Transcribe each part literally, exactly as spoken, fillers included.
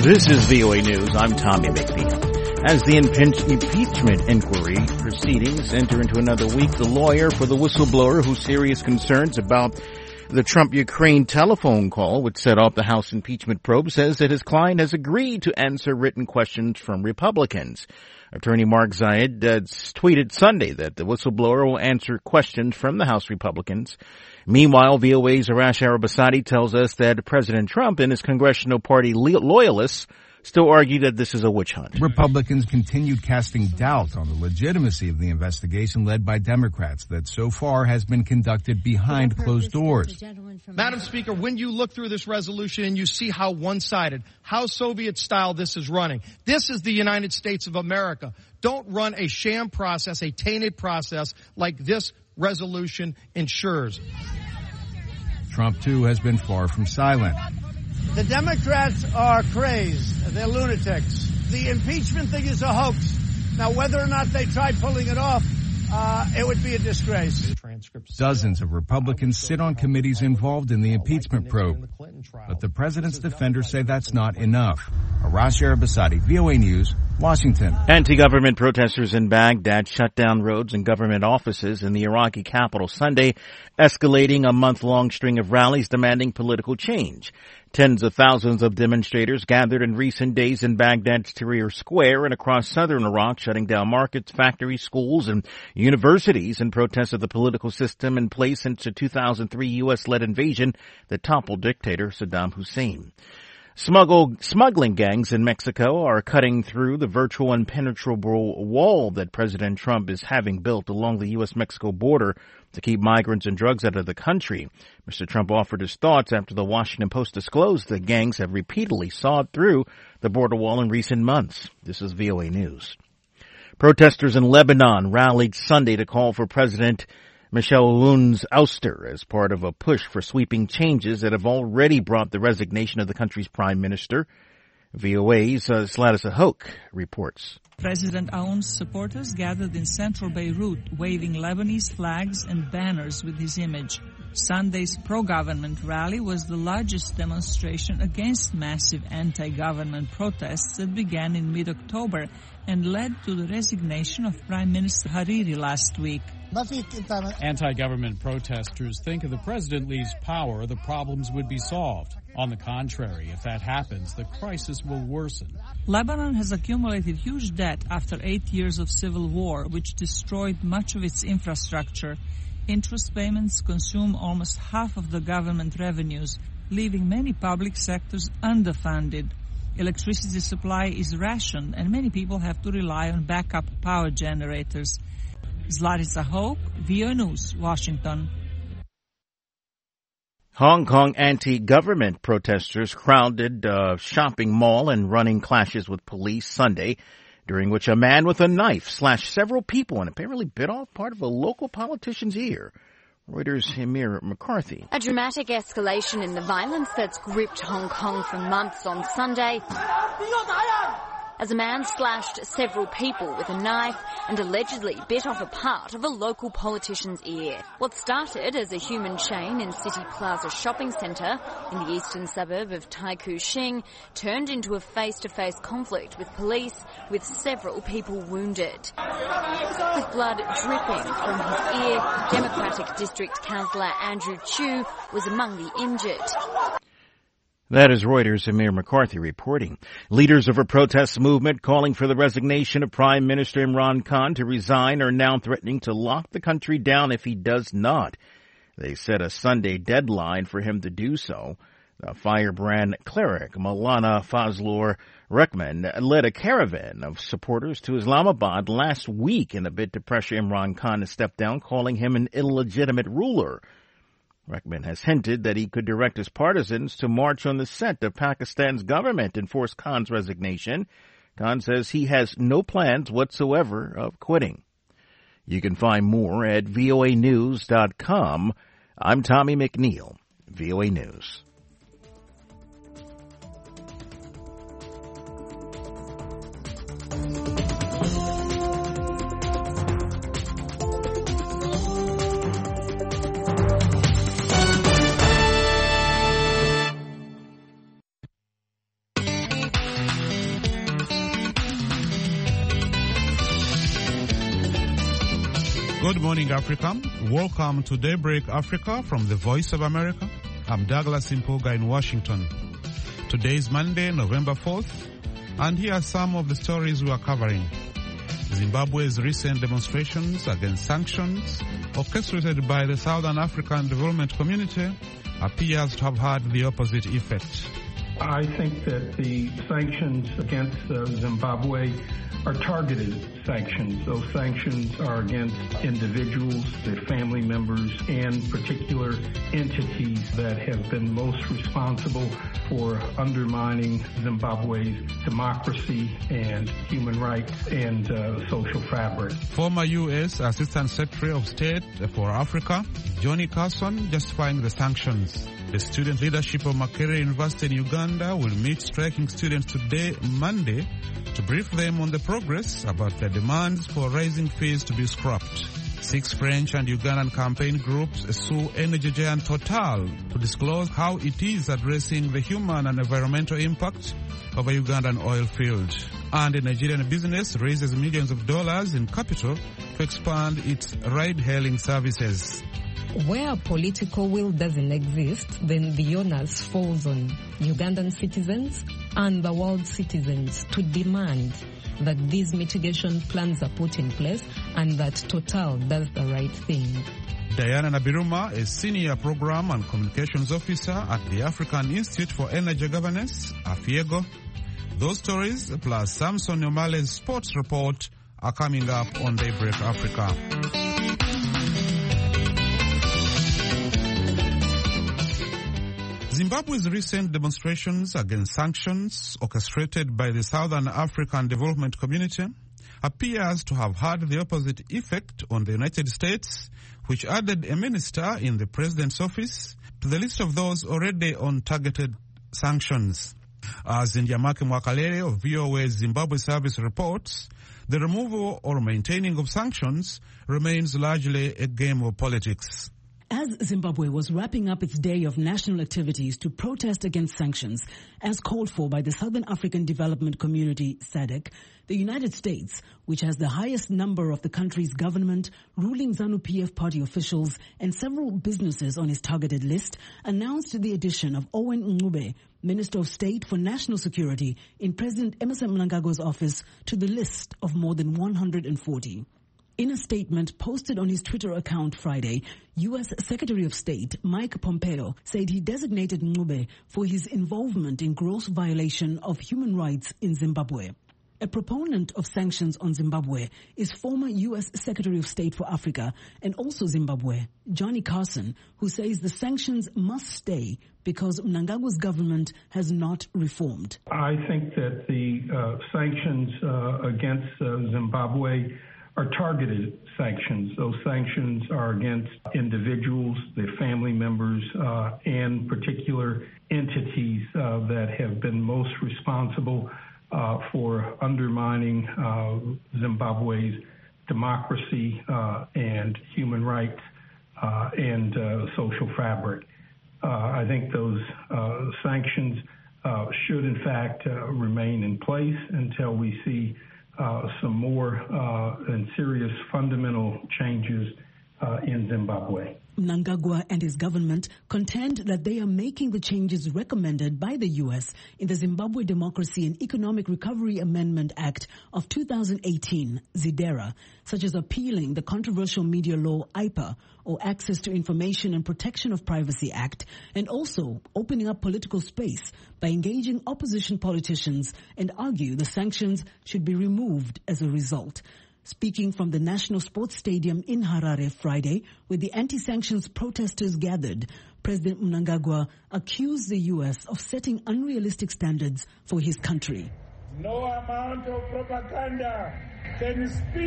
This is V O A News. I'm Tommy McNeil. As the impe- impeachment inquiry proceedings enter into another week, the lawyer for the whistleblower whose serious concerns about the Trump-Ukraine telephone call, which set off the House impeachment probe, says that his client has agreed to answer written questions from Republicans. Attorney Mark Zaid uh, tweeted Sunday that the whistleblower will answer questions from the House Republicans. Meanwhile, V O A's Arash Arabasadi tells us that President Trump and his congressional party loyalists still argue that this is a witch hunt. Republicans continued casting doubt on the legitimacy of the investigation led by Democrats that so far has been conducted behind closed doors. Madam Speaker, when you look through this resolution and you see how one-sided, how Soviet-style this is running, this is the United States of America. Don't run a sham process, a tainted process like this resolution ensures. Trump, too, has been far from silent. The Democrats are crazed. They're lunatics. The impeachment thing is a hoax. Now, whether or not they tried pulling it off, uh, it would be a disgrace. Dozens of Republicans sit on committees involved in the impeachment probe. But the president's defenders say that's not enough. Arash Arabasadi, V O A News, Washington. Anti-government protesters in Baghdad shut down roads and government offices in the Iraqi capital Sunday, escalating a month-long string of rallies demanding political change. Tens of thousands of demonstrators gathered in recent days in Baghdad's Tahrir Square and across southern Iraq, shutting down markets, factories, schools, and universities in protest of the political system in place since the two thousand three U S-led invasion that toppled dictator Saddam Hussein. Smuggle, smuggling gangs in Mexico are cutting through the virtual impenetrable wall that President Trump is having built along the U S Mexico border to keep migrants and drugs out of the country. Mister Trump offered his thoughts after the Washington Post disclosed that gangs have repeatedly sawed through the border wall in recent months. This is V O A News. Protesters in Lebanon rallied Sunday to call for President Michel Aoun's ouster as part of a push for sweeping changes that have already brought the resignation of the country's prime minister. V O A's uh, Sladis Ahok reports. President Aoun's supporters gathered in central Beirut, waving Lebanese flags and banners with his image. Sunday's pro-government rally was the largest demonstration against massive anti-government protests that began in mid-October and led to the resignation of Prime Minister Hariri last week. Anti-government protesters think if the president leaves power, the problems would be solved. On the contrary, if that happens, the crisis will worsen. Lebanon has accumulated huge debt after eight years of civil war, which destroyed much of its infrastructure. Interest payments consume almost half of the government revenues, leaving many public sectors underfunded. Electricity supply is rationed, and many people have to rely on backup power generators. Zlatica Hope, V O A News, Washington. Hong Kong anti-government protesters crowded a shopping mall and running clashes with police Sunday, during which a man with a knife slashed several people and apparently bit off part of a local politician's ear. Reuters' Amir McCarthy. A dramatic escalation in the violence that's gripped Hong Kong for months on Sunday, as a man slashed several people with a knife and allegedly bit off a part of a local politician's ear. What started as a human chain in City Plaza shopping centre in the eastern suburb of Tai Kung Shing turned into a face-to-face conflict with police, with several people wounded. With blood dripping from his ear, Democratic District Councillor Andrew Chu was among the injured. That is Reuters' Amir McCarthy reporting. Leaders of a protest movement calling for the resignation of Prime Minister Imran Khan to resign are now threatening to lock the country down if he does not. They set a Sunday deadline for him to do so. The firebrand cleric Maulana Fazlur Rahman led a caravan of supporters to Islamabad last week in a bid to pressure Imran Khan to step down, calling him an illegitimate ruler. Rahman has hinted that he could direct his partisans to march on the set of Pakistan's government and force Khan's resignation. Khan says he has no plans whatsoever of quitting. You can find more at V O A news dot com. I'm Tommy McNeil, V O A News. Good morning, Africa. Welcome to Daybreak Africa from the Voice of America. I'm Douglas Impoga in Washington. Today is Monday, November fourth, and here are some of the stories we are covering. Zimbabwe's recent demonstrations against sanctions, orchestrated by the Southern African Development Community, appears to have had the opposite effect. I think that the sanctions against uh, Zimbabwe are targeted sanctions. Those sanctions are against individuals, their family members, and particular entities that have been most responsible for undermining Zimbabwe's democracy and human rights and uh, social fabric. Former U S Assistant Secretary of State for Africa, Johnny Carson, justifying the sanctions. The student leadership of Makerere University in Uganda will meet striking students today, Monday, to brief them on the progress about their demands for raising fees to be scrapped. Six French and Ugandan campaign groups sue energy giant Total to disclose how it is addressing the human and environmental impact of a Ugandan oil field. And a Nigerian business raises millions of dollars in capital to expand its ride-hailing services. Where political will doesn't exist, then the onus falls on Ugandan citizens and the world citizens to demand that these mitigation plans are put in place and that Total does the right thing. Diana Nabiruma, a senior program and communications officer at the African Institute for Energy Governance, AFIEGO. Those stories, plus Samson Omale's sports report, are coming up on Daybreak Africa. Zimbabwe's recent demonstrations against sanctions orchestrated by the Southern African Development Community appears to have had the opposite effect on the United States, which added a minister in the president's office to the list of those already on targeted sanctions. As Indiamake Mwakalere of V O A's Zimbabwe Service reports, the removal or maintaining of sanctions remains largely a game of politics. As Zimbabwe was wrapping up its day of national activities to protest against sanctions, as called for by the Southern African Development Community, S A D C, the United States, which has the highest number of the country's government, ruling ZANU-P F party officials, and several businesses on its targeted list, announced the addition of Owen Ncube, Minister of State for National Security, in President Emmerson Mnangagwa's office to the list of more than one hundred forty. In a statement posted on his Twitter account Friday, U S Secretary of State Mike Pompeo said he designated Ncube for his involvement in gross violation of human rights in Zimbabwe. A proponent of sanctions on Zimbabwe is former U S Secretary of State for Africa and also Zimbabwe, Johnny Carson, who says the sanctions must stay because Mnangagwa's government has not reformed. I think that the uh, sanctions uh, against uh, Zimbabwe are targeted sanctions. Those sanctions are against individuals, their family members, uh, and particular entities uh, that have been most responsible uh, for undermining uh, Zimbabwe's democracy uh, and human rights uh, and uh, social fabric. Uh, I think those uh, sanctions uh, should, in fact, uh, remain in place until we see Uh, some more uh, and serious fundamental changes uh, in Zimbabwe. Mnangagwa and his government contend that they are making the changes recommended by the U S in the Zimbabwe Democracy and Economic Recovery Amendment Act of two thousand eighteen, ZIDERA, such as appealing the controversial media law I P A, or Access to Information and Protection of Privacy Act, and also opening up political space by engaging opposition politicians and argue the sanctions should be removed as a result. Speaking from the National Sports Stadium in Harare Friday, where the anti-sanctions protesters gathered, President Mnangagwa accused the U S of setting unrealistic standards for his country. No amount of propaganda can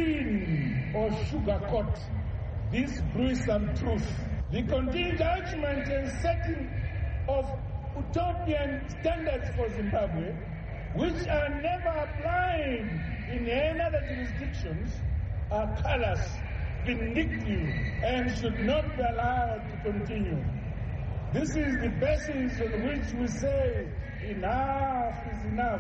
spin or sugarcoat this gruesome truth. The continued judgment and setting of utopian standards for Zimbabwe, which are never applied in any other jurisdictions, are callous, vindictive, and should not be allowed to continue. This is the basis on which we say enough is enough,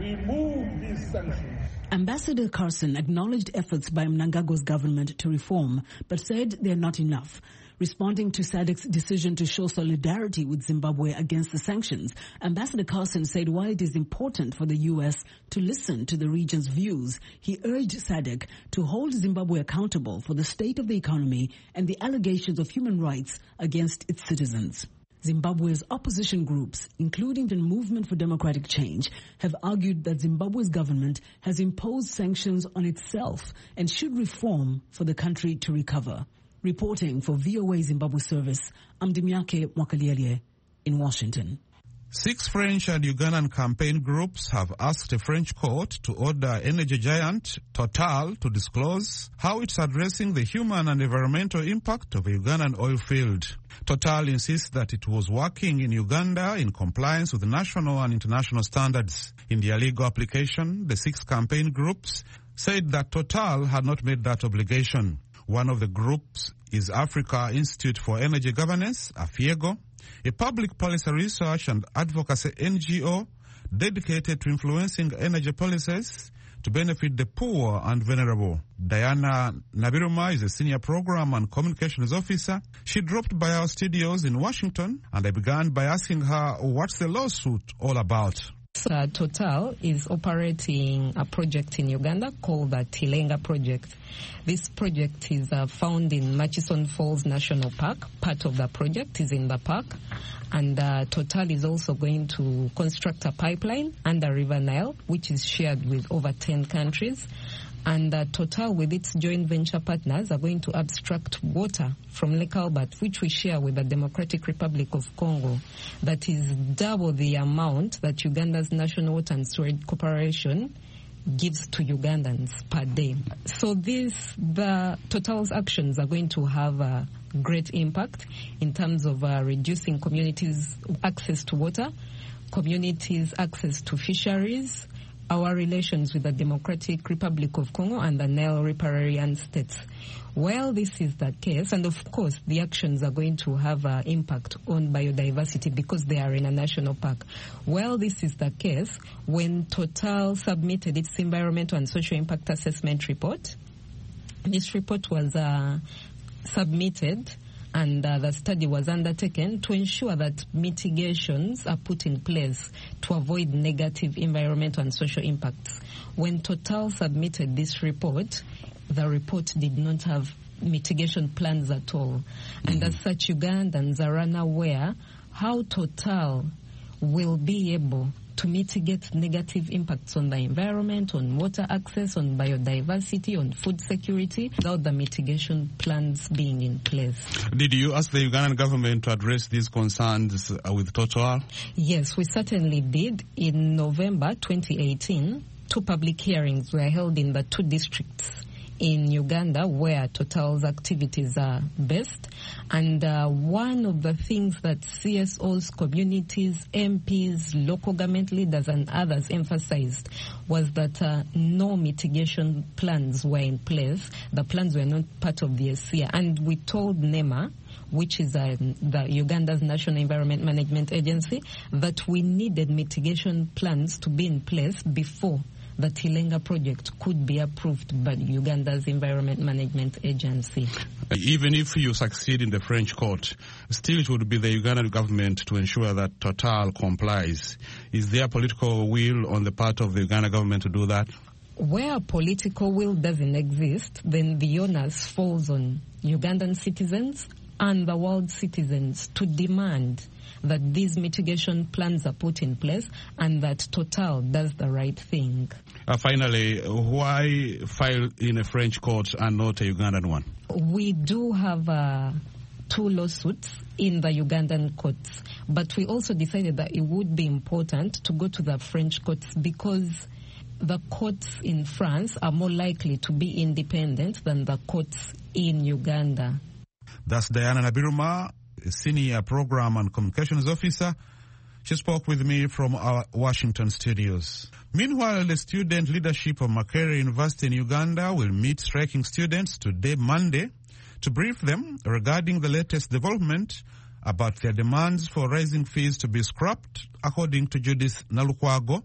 remove these sanctions. Ambassador Carson acknowledged efforts by Mnangagwa's government to reform, but said they're not enough. Responding to S A D C's decision to show solidarity with Zimbabwe against the sanctions, Ambassador Carson said while it is important for the U S to listen to the region's views, he urged S A D C to hold Zimbabwe accountable for the state of the economy and the allegations of human rights against its citizens. Zimbabwe's opposition groups, including the Movement for Democratic Change, have argued that Zimbabwe's government has imposed sanctions on itself and should reform for the country to recover. Reporting for V O A Zimbabwe Service, I'm Dimyake Mwakaliele in Washington. Six French and Ugandan campaign groups have asked a French court to order energy giant Total to disclose how it's addressing the human and environmental impact of a Ugandan oil field. Total insists that it was working in Uganda in compliance with national and international standards. In their legal application, the six campaign groups said that Total had not made that obligation. One of the groups is Africa Institute for Energy Governance, AFIEGO, a public policy research and advocacy N G O dedicated to influencing energy policies to benefit the poor and vulnerable. Diana Nabiruma is a senior program and communications officer. She dropped by our studios in Washington, and I began by asking her what's the lawsuit all about. Uh, Total is operating a project in Uganda called the Tilenga Project. This project is uh, found in Murchison Falls National Park. Part of the project is in the park. And uh, Total is also going to construct a pipeline under River Nile, which is shared with over ten countries. And uh, Total, with its joint venture partners, are going to abstract water from Lake Albert, which we share with the Democratic Republic of Congo. That is double the amount that Uganda's National Water and Storage Corporation gives to Ugandans per day. So this, the Total's actions are going to have a great impact in terms of uh, reducing communities' access to water, communities' access to fisheries, our relations with the Democratic Republic of Congo and the Nile riparian states. Well, this is the case, and of course the actions are going to have an impact on biodiversity because they are in a national park. Well, this is the case when Total submitted its environmental and social impact assessment report. This report was uh, submitted and uh, the study was undertaken to ensure that mitigations are put in place to avoid negative environmental and social impacts. When Total submitted this report, the report did not have mitigation plans at all. Mm-hmm. And as such, Ugandans are unaware how Total will be able to mitigate negative impacts on the environment, on water access, on biodiversity, on food security, without the mitigation plans being in place. Did you ask the Ugandan government to address these concerns uh, with Total? Yes, we certainly did. In November twenty eighteen, two public hearings were held in the two districts in Uganda where Total's activities are based. And uh, one of the things that C S Os, communities, M Ps, local government leaders and others emphasized was that uh, no mitigation plans were in place. The plans were not part of the S I A. And we told NEMA, which is uh, the Uganda's National Environment Management Agency, that we needed mitigation plans to be in place before the Tilenga project could be approved by Uganda's Environment Management Agency. Even if you succeed in the French court, still it would be the Ugandan government to ensure that Total complies. Is there political will on the part of the Uganda government to do that? Where political will doesn't exist, then the onus falls on Ugandan citizens and the world citizens to demand that these mitigation plans are put in place and that Total does the right thing. Uh, finally, why file in a French court and not a Ugandan one? We do have uh, two lawsuits in the Ugandan courts, but we also decided that it would be important to go to the French courts because the courts in France are more likely to be independent than the courts in Uganda. That's Diana Nabiruma, a senior program and communications officer. She spoke with me from our Washington studios. Meanwhile, the student leadership of Makerere University in Uganda will meet striking students today, Monday, to brief them regarding the latest development about their demands for rising fees to be scrapped, according to Judith Nalukwago,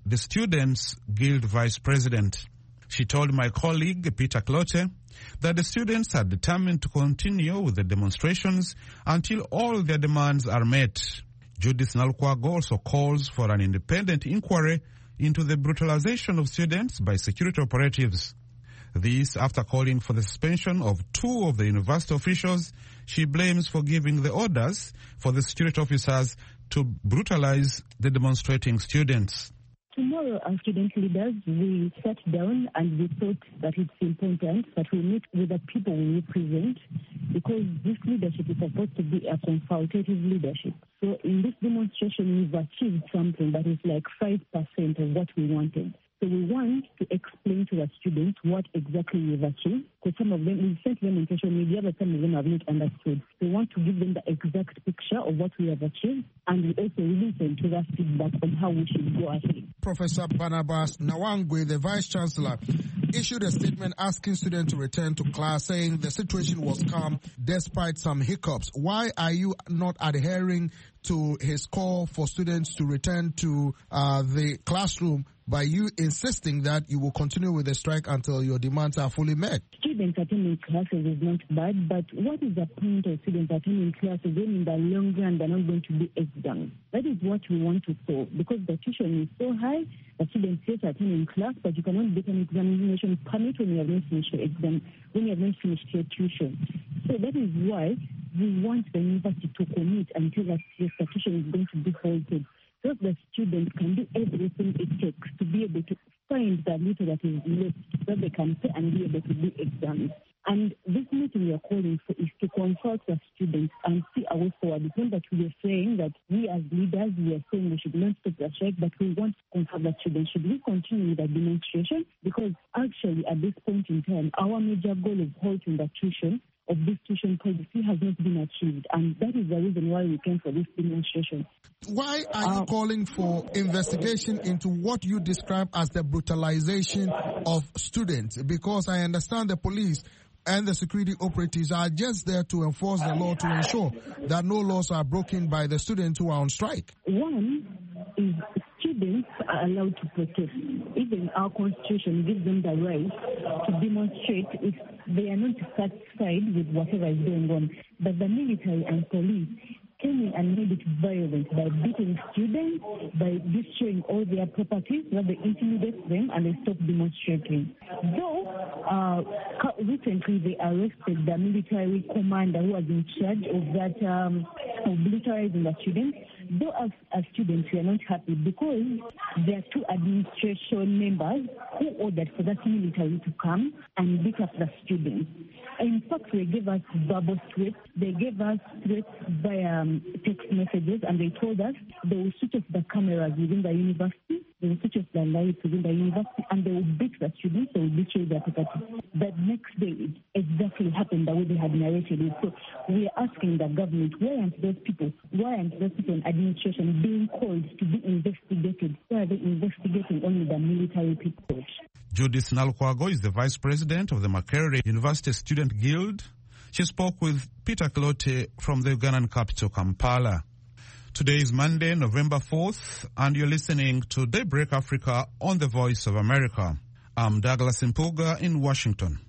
the Students Guild vice president. She told my colleague, Peter Clote, that the students are determined to continue with the demonstrations until all their demands are met. Judith Nalukwago also calls for an independent inquiry into the brutalization of students by security operatives. This after calling for the suspension of two of the university officials she blames for giving the orders for the security officers to brutalize the demonstrating students. Tomorrow, as student leaders, we sat down and we thought that it's important that we meet with the people we represent, because this leadership is supposed to be a consultative leadership. So in this demonstration, we've achieved something that is like five percent of what we wanted. So we want to explain to the students what exactly we've achieved, because some of them, we've sent them on social media, but some of them have not understood. We want to give them the exact picture of what we have achieved, and we also listen to that feedback on how we should go ahead. Professor Barnabas Nawangwe, the Vice Chancellor, issued a statement asking students to return to class, saying the situation was calm despite some hiccups. Why are you not adhering to his call for students to return to uh, the classroom by you insisting that you will continue with the strike until your demands are fully met? Students attending classes is not bad, but what is the point of students attending classes when in the long run they're not going to be exams? That is what we want to solve, because the tuition is so high, the students yes attending class, but you cannot get an examination permit when you have not finished your exam, when you have not finished your tuition. So that is why we want the university to commit until that yes, the tuition is going to be halted, so the students can do everything it takes to be able to find the little that is left so they can pay and be able to do exams. And this meeting we are calling for is to consult the students and see a way forward. It's not that we are saying that we as leaders, we are saying we should not stop the strike, but we want to consult the students. Should we continue with the demonstration? Because actually at this point in time, our major goal of halting the tuition of this tuition policy has not been achieved, and that is the reason why we came for this demonstration. Why are you uh, calling for investigation into what you describe as the brutalization of students? Because I understand the police and the security operatives are just there to enforce the law, to ensure that no laws are broken by the students who are on strike. One is students are allowed to protest. Even our constitution gives them the right to demonstrate if they are not satisfied with whatever is going on. But the military and police came in and made it violent by beating students, by destroying all their properties, where they intimidate them and they stop demonstrating. Though uh, recently they arrested the military commander who was in charge of that, um, of militarizing the students. Though as, as students we are not happy, because there are two administration members who ordered for that military to come and beat up the students. In fact, they gave us verbal threats. They gave us threats via um, text messages, and they told us they will switch off the cameras within the university, they will switch off the lights within the university, and they will beat the students, they will destroy their property. That next day, it exactly happened the way they had narrated it. So we are asking the government, why aren't those people, why aren't those people in administration being called to be investigated? Why are they investigating only the military people? Judith Nalukwago is the Vice President of the Makerere University Student Guild. She spoke with Peter Clote from the Ugandan capital, Kampala. Today is Monday, November fourth, and you're listening to Daybreak Africa on the Voice of America. I'm Douglas Impuga in Washington.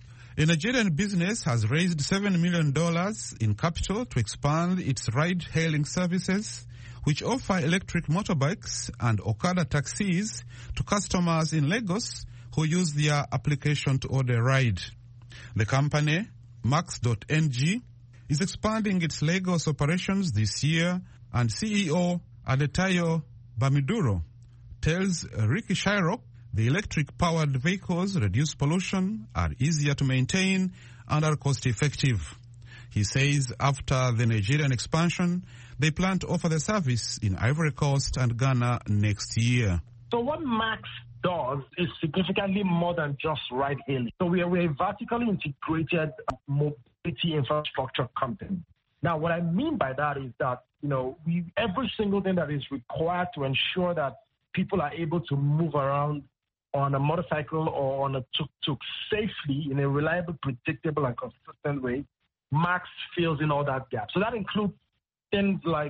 A Nigerian business has raised seven million dollars in capital to expand its ride-hailing services, which offer electric motorbikes and Okada taxis to customers in Lagos who use their application to order a ride. The company, Max dot N G, is expanding its Lagos operations this year, and C E O Adetayo Bamiduro tells Ricky Shirok the electric-powered vehicles reduce pollution, are easier to maintain, and are cost-effective. He says after the Nigerian expansion, they plan to offer the service in Ivory Coast and Ghana next year. So what Max does is significantly more than just ride-hailing. So we are, we're a vertically integrated mobility infrastructure company. Now, what I mean by that is that, you know, we every single thing that is required to ensure that people are able to move around on a motorcycle or on a tuk-tuk safely in a reliable, predictable, and consistent way, Max fills in all that gap. So that includes things like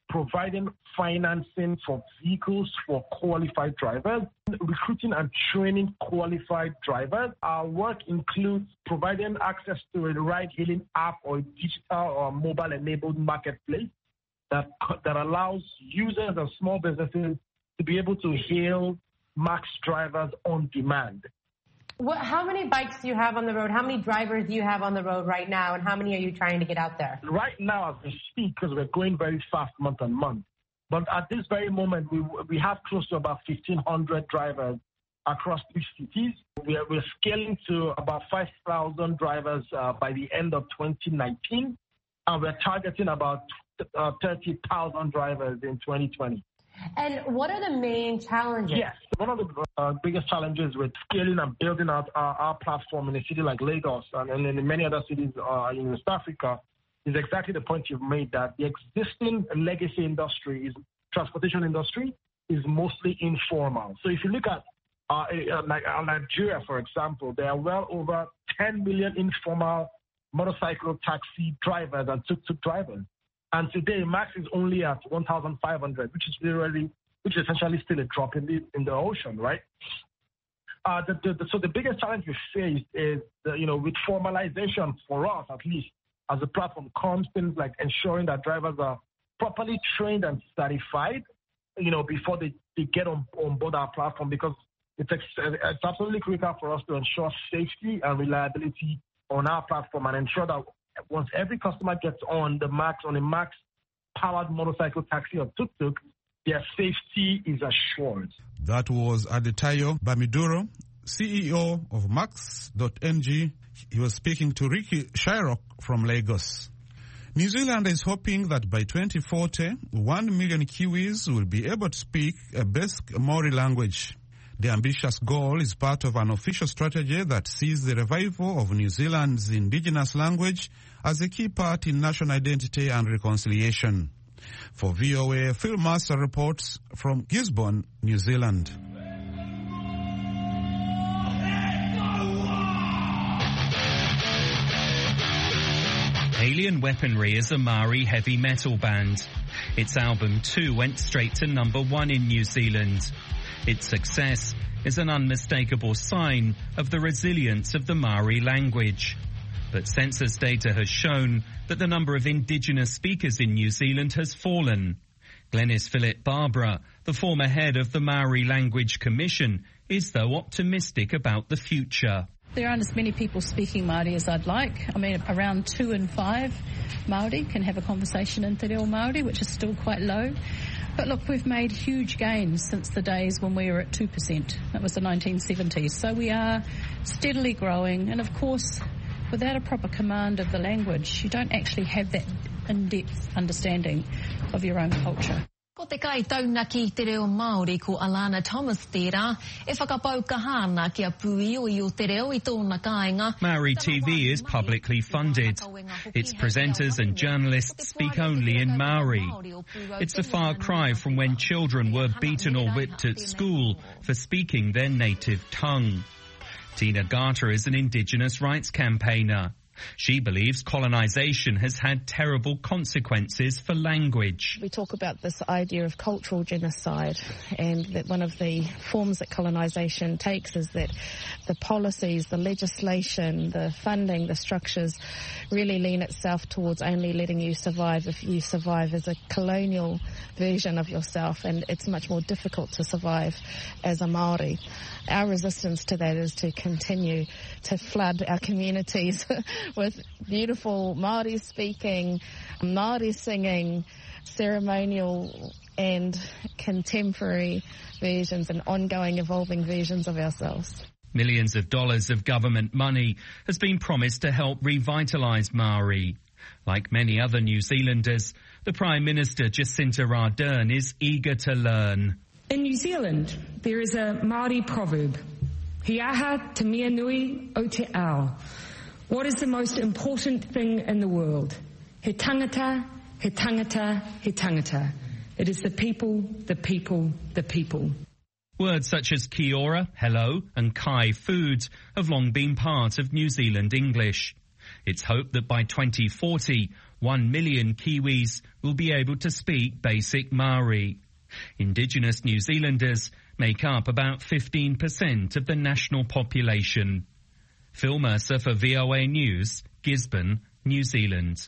providing financing for vehicles for qualified drivers, recruiting and training qualified drivers. Our work includes providing access to a ride-hailing app or a digital or mobile-enabled marketplace that, that allows users and small businesses to be able to hail Max drivers on demand. What, how many bikes do you have on the road? How many drivers do you have on the road right now? And how many are you trying to get out there? Right now, as we speak, because we're going very fast month on month. But at this very moment, we we have close to about fifteen hundred drivers across three cities. We are, we're scaling to about five thousand drivers uh, by the end of twenty nineteen. And we're targeting about uh, thirty thousand drivers in twenty twenty. And what are the main challenges? Yes, one of the uh, biggest challenges with scaling and building out our, our platform in a city like Lagos and, and in many other cities uh, in West Africa is exactly the point you've made, that the existing legacy industry, is transportation industry, is mostly informal. So if you look at uh, uh, like uh, Nigeria, for example, there are well over ten million informal motorcycle taxi drivers and tuk-tuk drivers. And today, Max is only at one thousand five hundred, which is really, which is essentially still a drop in the in the ocean, right? Uh, the, the, the, so the biggest challenge we face is, the, you know, with formalization for us, at least as a platform, comes things like ensuring that drivers are properly trained and certified, you know, before they, they get on, on board our platform, because it's, it's absolutely critical for us to ensure safety and reliability on our platform and ensure that once every customer gets on the Max, on a Max-powered motorcycle, taxi, or tuk-tuk, their safety is assured. That was Adetayo Bamiduro, C E O of Max dot N G. He was speaking to Ricky Shyrock from Lagos. New Zealand is hoping that by twenty forty, one million Kiwis will be able to speak a basic Maori language. The ambitious goal is part of an official strategy that sees the revival of New Zealand's indigenous language as a key part in national identity and reconciliation. For V O A, Phil Master reports from Gisborne, New Zealand. Alien Weaponry is a Maori heavy metal band. Its album Two went straight to number one in New Zealand. Its success is an unmistakable sign of the resilience of the Maori language. But census data has shown that the number of indigenous speakers in New Zealand has fallen. Glenys Philip-Barbara, the former head of the Maori Language Commission, is though optimistic about the future. There aren't as many people speaking Māori as I'd like. I mean, around two in five Māori can have a conversation in Te Reo Māori, which is still quite low. But look, we've made huge gains since the days when we were at two percent. That was the nineteen seventies. So we are steadily growing. And of course, without a proper command of the language, you don't actually have that in-depth understanding of your own culture. Ko te kai tauna ki Te Reo Māori ko Alana Thomas tērā, e whakapau kahana kia puioi o Te Reo I tōna kāinga. Maori T V is publicly funded. Its presenters and journalists speak only in Maori. It's a far cry from when children were beaten or whipped at school for speaking their native tongue. Tina Garter is an Indigenous rights campaigner. She believes colonisation has had terrible consequences for language. We talk about this idea of cultural genocide, and that one of the forms that colonisation takes is that the policies, the legislation, the funding, the structures really lean itself towards only letting you survive if you survive as a colonial version of yourself, and it's much more difficult to survive as a Māori. Our resistance to that is to continue to flood our communities with beautiful Māori speaking, Māori singing, ceremonial and contemporary versions and ongoing evolving versions of ourselves. Millions of dollars of government money has been promised to help revitalise Māori. Like many other New Zealanders, the Prime Minister Jacinda Ardern is eager to learn. In New Zealand, there is a Māori proverb, He aha te mea nui o te ao. What is the most important thing in the world? He tangata, he tangata, he tangata. It is the people, the people, the people. Words such as kia ora, hello, and kai food have long been part of New Zealand English. It's hoped that by twenty forty, one million Kiwis will be able to speak basic Maori. Indigenous New Zealanders make up about fifteen percent of the national population. Phil Mercer for V O A News, Gisborne, New Zealand.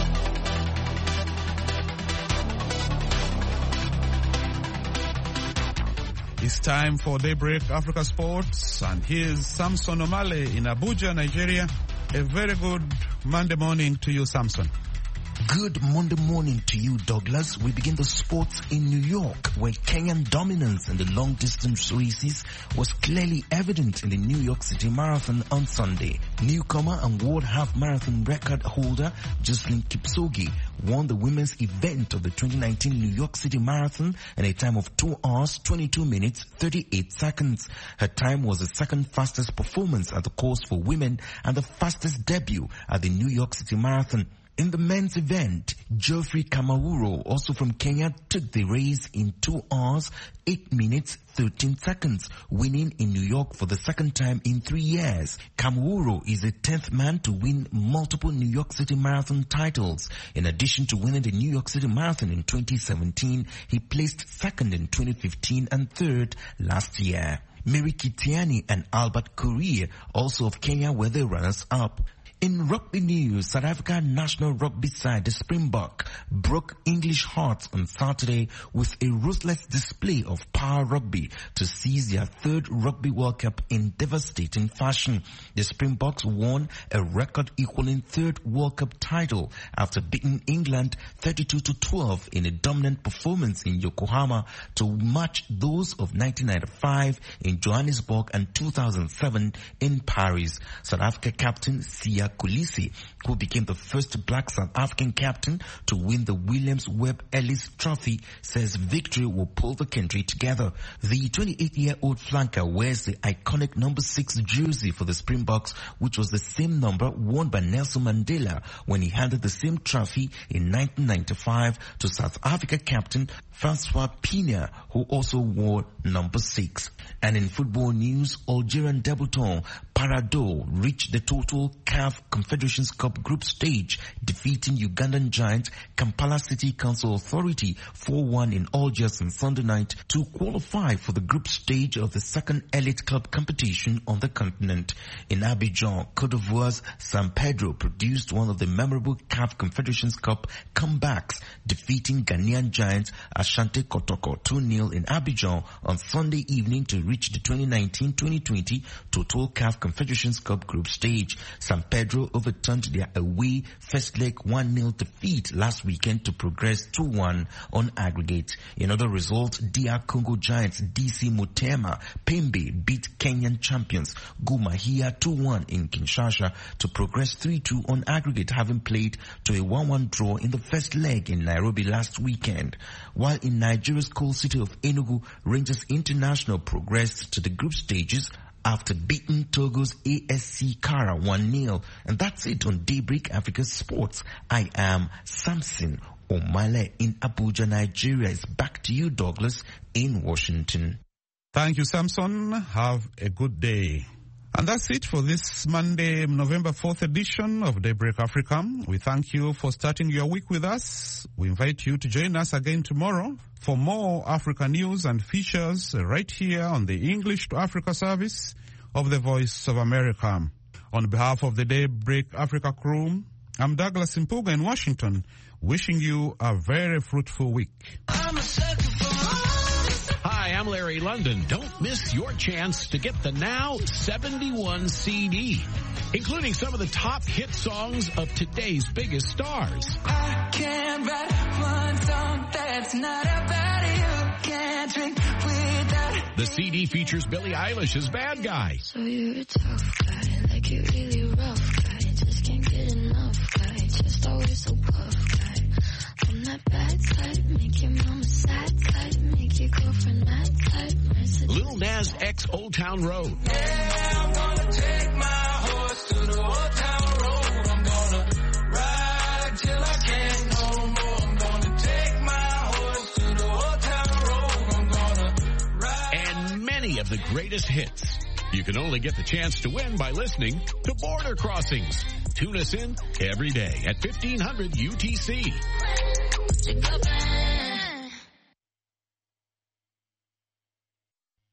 It's time for Daybreak Africa Sports, and here's Samson Omale in Abuja, Nigeria. A very good Monday morning to you, Samson. Good Monday morning to you, Douglas. We begin the sports in New York, where Kenyan dominance in the long-distance races was clearly evident in the New York City Marathon on Sunday. Newcomer and world half-marathon record holder Jocelyn Kipchoge won the women's event of the twenty nineteen New York City Marathon in a time of two hours, twenty-two minutes, thirty-eight seconds. Her time was the second fastest performance at the course for women and the fastest debut at the New York City Marathon. In the men's event, Geoffrey Kamawuro, also from Kenya, took the race in two hours, eight minutes, thirteen seconds, winning in New York for the second time in three years. Kamawuro is the tenth man to win multiple New York City Marathon titles. In addition to winning the New York City Marathon in twenty seventeen, he placed second in twenty fifteen and third last year. Mary Kitiani and Albert Korir, also of Kenya, were the runners-up. In rugby news, South Africa national rugby side, the Springbok, broke English hearts on Saturday with a ruthless display of power rugby to seize their third Rugby World Cup in devastating fashion. The Springboks won a record-equaling third World Cup title after beating England thirty-two to twelve in a dominant performance in Yokohama to match those of nineteen ninety-five in Johannesburg and two thousand seven in Paris. South Africa captain Siya Kolisi, who became the first black South African captain to win the Williams Webb Ellis Trophy, says victory will pull the country together. The twenty-eight-year-old flanker wears the iconic number six jersey for the Springboks, which was the same number worn by Nelson Mandela when he handed the same trophy in nineteen ninety-five to South Africa captain Francois Pina, who also wore number six. And in football news, Algerian debutant Parado reached the total C A F Confederations Cup group stage, defeating Ugandan giant Kampala City Council Authority four one in Algiers on Sunday night to qualify for the group stage of the second elite club competition on the continent. In Abidjan, Cote d'Ivoire's San Pedro produced one of the memorable C A F Confederations Cup comebacks, defeating Ghanaian giants Ashanti Kotoko two nil in Abidjan on Sunday evening to reach the twenty nineteen twenty twenty total C A F Confederations Cup group stage. San Pedro overturned their away first leg one nil defeat last weekend to progress two one on aggregate. In other results, D R Congo giants D C Motema Pembe beat Kenyan champions Gor Mahia two one in Kinshasa to progress three two on aggregate, having played to a one one draw in the first leg in Nairobi last weekend. While in Nigeria's coal city of Enugu, Rangers International progressed to the group stages after beating Togo's A S C Kara one nil. And that's it on Daybreak Africa Sports. I am Samson Omale in Abuja, Nigeria. It's back to you, Douglas, in Washington. Thank you, Samson. Have a good day. And that's it for this Monday, November fourth edition of Daybreak Africa. We thank you for starting your week with us. We invite you to join us again tomorrow for more Africa news and features right here on the English to Africa service of the Voice of America. On behalf of the Daybreak Africa crew, I'm Douglas Impuga in Washington, wishing you a very fruitful week. I'm a sucker for Hi, I'm Larry London. Don't miss your chance to get the Now seventy-one C D, including some of the top hit songs of today's biggest stars. I can't write one song that's not about you. Can't drink without. The C D features Billie Eilish as Bad Guy. So you're a tough guy, like you're really rough guy. Just can't get enough guy, just always so puff guy. I'm that bad type, make your mama sad type, make your girlfriend mad type. Lil Nas X Old Town Road. Yeah, I'm gonna take my horse to the Old Town Road. I'm gonna ride till I can't no more. I'm gonna take my horse to the Old Town Road. I'm gonna ride. And many of the greatest hits. You can only get the chance to win by listening to Border Crossings. Tune us in every day at fifteen hundred U T C.